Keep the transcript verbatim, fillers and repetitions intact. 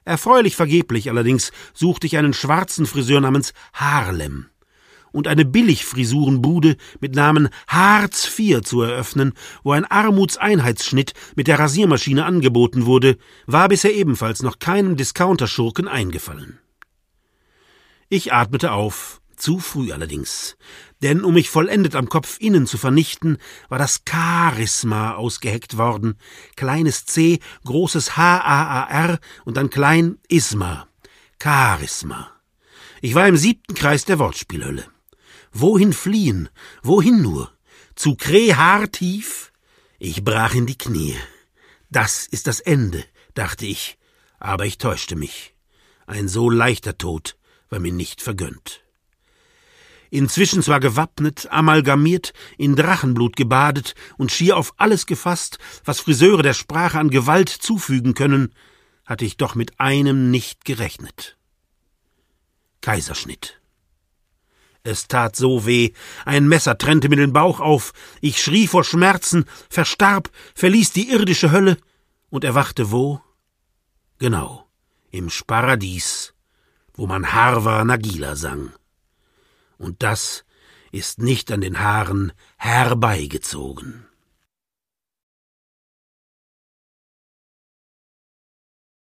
Erfreulich vergeblich allerdings suchte ich einen schwarzen Friseur namens Haarlem und eine Billigfrisurenbude mit Namen Hartz vier zu eröffnen, wo ein Armutseinheitsschnitt mit der Rasiermaschine angeboten wurde, war bisher ebenfalls noch keinem Discounterschurken eingefallen. Ich atmete auf, zu früh allerdings, denn um mich vollendet am Kopf innen zu vernichten, war das Charisma ausgeheckt worden, kleines C, großes H A A R und dann klein Isma, Charisma. Ich war im siebten Kreis der Wortspielhölle. Wohin fliehen? Wohin nur? Zu Krehartief? Ich brach in die Knie. Das ist das Ende, dachte ich, aber ich täuschte mich. Ein so leichter Tod war mir nicht vergönnt. Inzwischen zwar gewappnet, amalgamiert, in Drachenblut gebadet und schier auf alles gefasst, was Friseure der Sprache an Gewalt zufügen können, hatte ich doch mit einem nicht gerechnet. Kaiserschnitt. Es tat so weh, ein Messer trennte mir den Bauch auf, ich schrie vor Schmerzen, verstarb, verließ die irdische Hölle und erwachte wo? Genau, im Sparadies, wo man Harva Nagila sang. Und das ist nicht an den Haaren herbeigezogen.